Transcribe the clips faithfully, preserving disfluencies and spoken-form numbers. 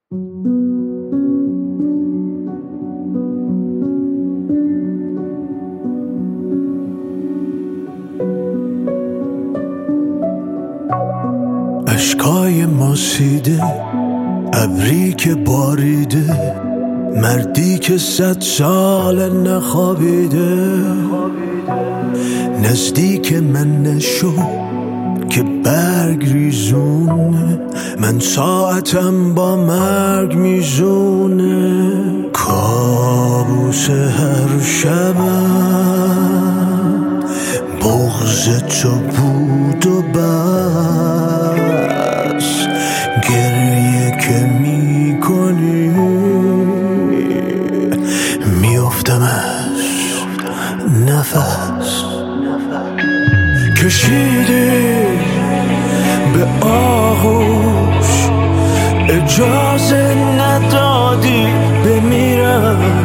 اشکای ماسیده، ابری که باریده، مردی که صد سال نخوابیده. نزدیک من نشو که برگ ریزونه، من ساعتم با مرگ میزونه. کابوس هر شبم بغض تو بود و بس، گریه که میکنی میافتم از نفس. کشیدی به آغوش، اجازه ندادی بمیرم.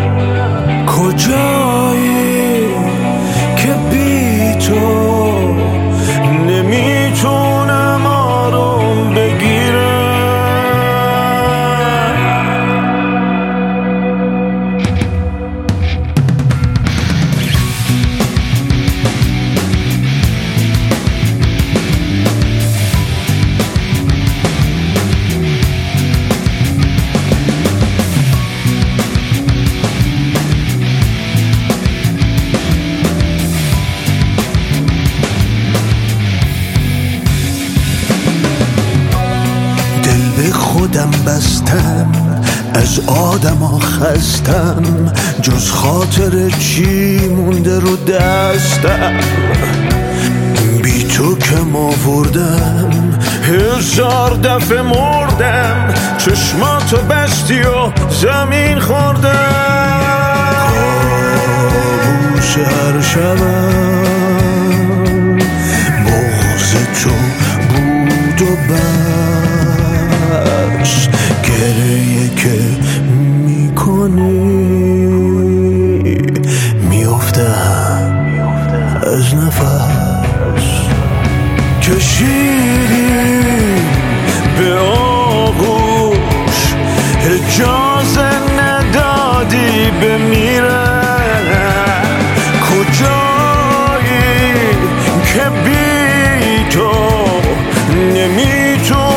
کجایی که بی تو نمیتونم آروم بگیرم. خودم بستم، از آدما خستم، جز خاطر چی مونده رو دستم. بی تو کم آوردم، هزار دفعه مردم، چشماتو بستی و زمین خوردم. کابوس هر شبم بغض تو بود و بس، گریه که میکنی میافتم از نفس. کشیدی به آغوش، اجازه ندادی بمیرم. کجایی که بی تو نمیتونم